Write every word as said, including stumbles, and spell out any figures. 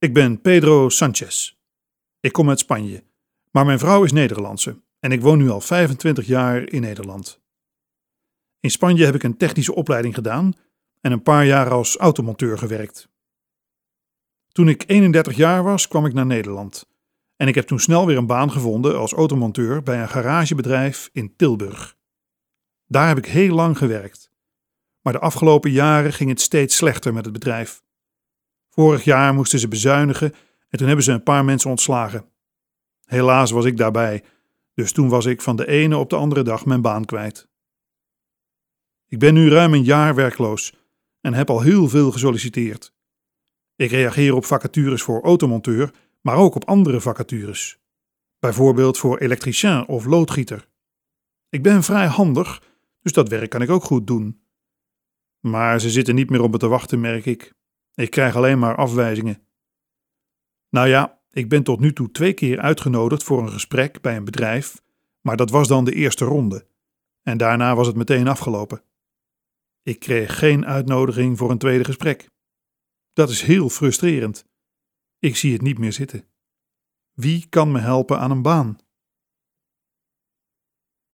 Ik ben Pedro Sanchez. Ik kom uit Spanje, maar mijn vrouw is Nederlandse en ik woon nu al vijfentwintig jaar in Nederland. In Spanje heb ik een technische opleiding gedaan en een paar jaar als automonteur gewerkt. Toen ik eenendertig jaar was, kwam ik naar Nederland en ik heb toen snel weer een baan gevonden als automonteur bij een garagebedrijf in Tilburg. Daar heb ik heel lang gewerkt, maar de afgelopen jaren ging het steeds slechter met het bedrijf. Vorig jaar moesten ze bezuinigen en toen hebben ze een paar mensen ontslagen. Helaas was ik daarbij, dus toen was ik van de ene op de andere dag mijn baan kwijt. Ik ben nu ruim een jaar werkloos en heb al heel veel gesolliciteerd. Ik reageer op vacatures voor automonteur, maar ook op andere vacatures. Bijvoorbeeld voor elektricien of loodgieter. Ik ben vrij handig, dus dat werk kan ik ook goed doen. Maar ze zitten niet meer op me te wachten, merk ik. Ik krijg alleen maar afwijzingen. Nou ja, ik ben tot nu toe twee keer uitgenodigd voor een gesprek bij een bedrijf, maar dat was dan de eerste ronde. En daarna was het meteen afgelopen. Ik kreeg geen uitnodiging voor een tweede gesprek. Dat is heel frustrerend. Ik zie het niet meer zitten. Wie kan me helpen aan een baan?